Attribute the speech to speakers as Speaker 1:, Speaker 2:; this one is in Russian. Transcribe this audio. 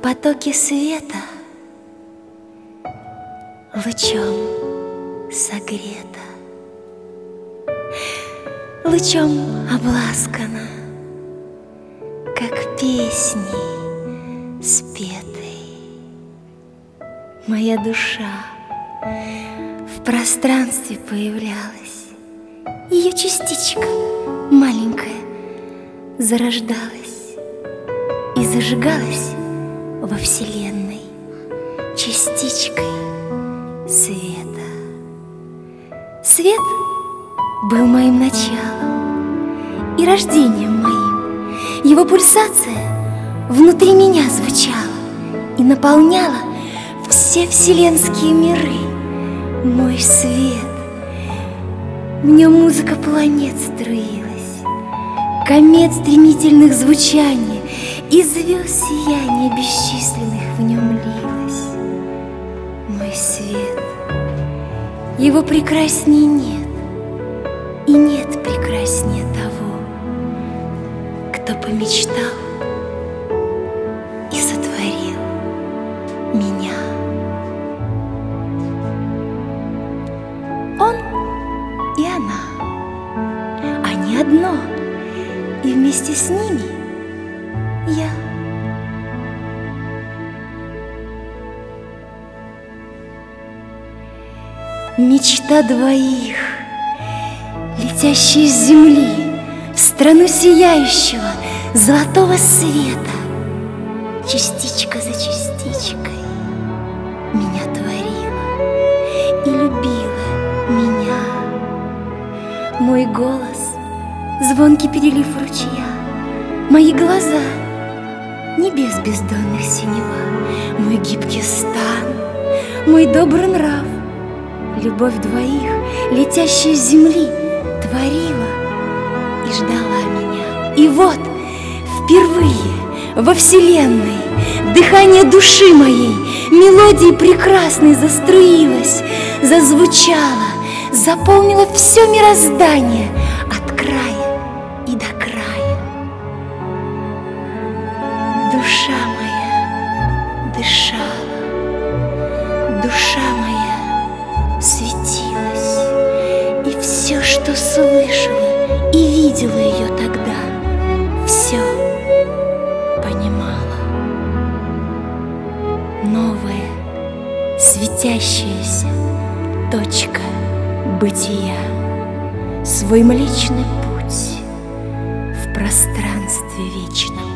Speaker 1: потоке света лучом согрета, лучом обласкана, как песней спетой. Моя душа в пространстве появлялась, ее частичка маленькая зарождалась и зажигалась во Вселенной частичкой света. Свет был моим началом и рождением моим. Его пульсация внутри меня звучала и наполняла все вселенские миры. Мой свет, в нем музыка планет струилась, комет стремительных звучаний и звезд сияние бесчисленных в нем лилось. Мой свет, его прекрасней нет, и нет прекраснее того, кто помечтал и сотворил меня. Он и она, они одно, и вместе с ними я. Мечта двоих, летящие с земли в страну сияющего золотого света, частичка за частичкой меня творила и любила меня. Мой голос — звонкий перелив ручья, мои глаза — небес бездонных синева, мой гибкий стан, мой добрый нрав. Любовь двоих, летящая с земли, творила и ждала меня. И вот впервые во Вселенной дыхание души моей мелодией прекрасной заструилось, зазвучало, заполнило все мироздание от края и до края. Душа моя дышала, душа моя светилась, и все, что слышала и видела ее тогда, все понимала. Новая светящаяся точка бытия, свой Млечный Путь в пространстве вечном